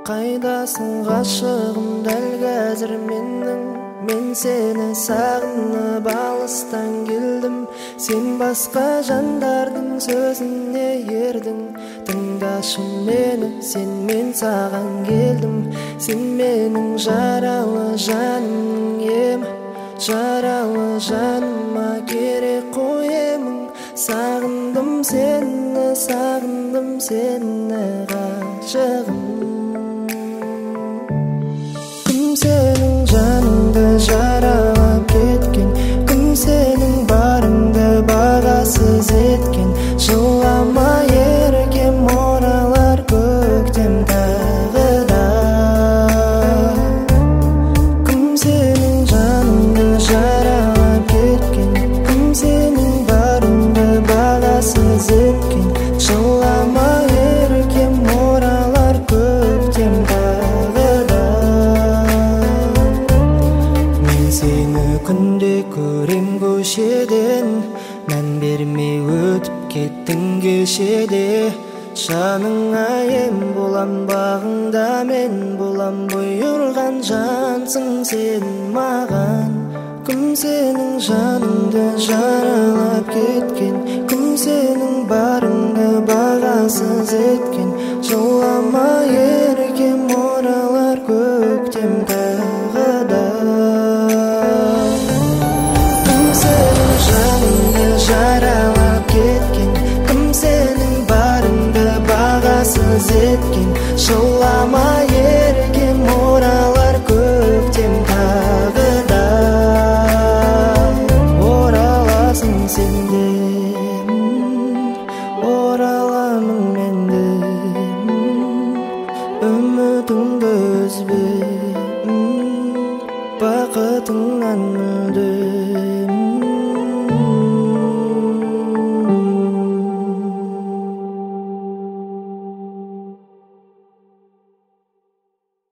Қайдасың ғашығым дәл қазір менің? Мен сені сағынып алыстан келдім. Сен басқа жандардың сөзіне ердің. Тыңдашы мені, сен мен саған келдім. Сен менің жаралы жаным ем, жаралы жаныма керек қоемын. Сағындым сені ғашығым. Кім сенің жаныңды жаралап кеткен? Кім сенің барыңды бағасыз еткен? Жылама еркем, оралар көктем тағы да. Кім сенің жаныңды жаралап кеткен? Кім сенің барыңды бағасыз еткен? Жылама еркем, оралар көктем тағы да. Мен сені күнде көрем көшеден, мән бермей өтіп кеттің кешеде. Жаныңа ем болам, бағыңда мен болам, бұйырған жансың сен маған. Кім сенің жаныңды жаралап кеткен? Кім сенің барыңды бағасыз еткен? Жылама еркем, оралар көктем тағы да. Кім сенің жаныңды жаралап кеткен? Кім сенің барыңды бағасыз еткен? Жылама еркем, оралар көктем тағы да. Ораласың сен де, ораламын мен де. Үмітіңді үзбе, бақытыңнан